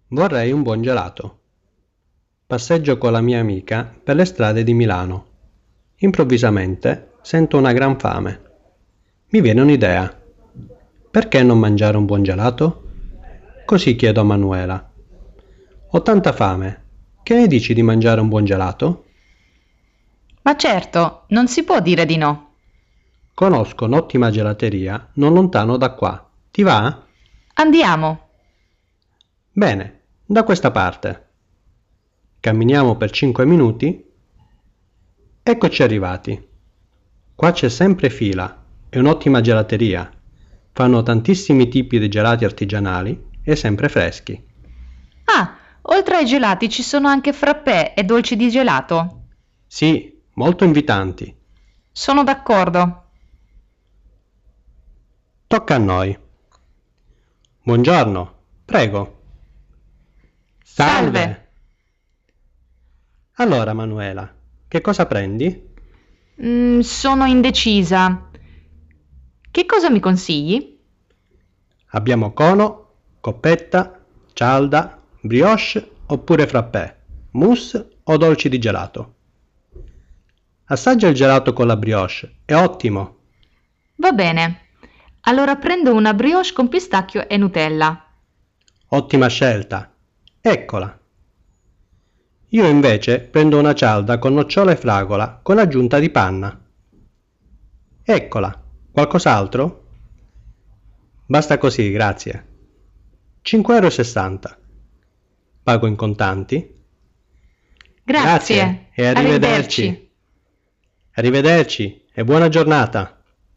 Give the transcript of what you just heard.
Vorrei un buon gelato. Passeggio con la mia amica per le strade di Milano. Improvvisamente sento una gran fame. Mi viene un'idea. Perché non mangiare un buon gelato? Così chiedo a Manuela. Ho tanta fame. Che ne dici di mangiare un buon gelato? Ma certo, non si può dire di no. Conosco un'ottima gelateria non lontano da qua. Ti va? Andiamo. Bene, da questa parte. Camminiamo per 5 minuti. Eccoci arrivati. Qua c'è sempre fila, è un'ottima gelateria. Fanno tantissimi tipi di gelati artigianali e sempre freschi. Ah, oltre ai gelati ci sono anche frappè e dolci di gelato. Sì, molto invitanti. Sono d'accordo. Tocca a noi. Buongiorno, prego. Salve. Salve! Allora, Manuela, che cosa prendi? Sono indecisa. Che cosa mi consigli? Abbiamo cono, coppetta, cialda, brioche oppure frappè, mousse o dolci di gelato. Assaggia il gelato con la brioche, è ottimo. Va bene. Allora prendo una brioche con pistacchio e Nutella. Ottima scelta. Eccola. Io invece prendo una cialda con nocciola e fragola con aggiunta di panna. Eccola. Qualcos'altro? Basta così, grazie. 5,60 €. Pago in contanti? Grazie Grazie. e arrivederci. Arrivederci. Arrivederci e buona giornata.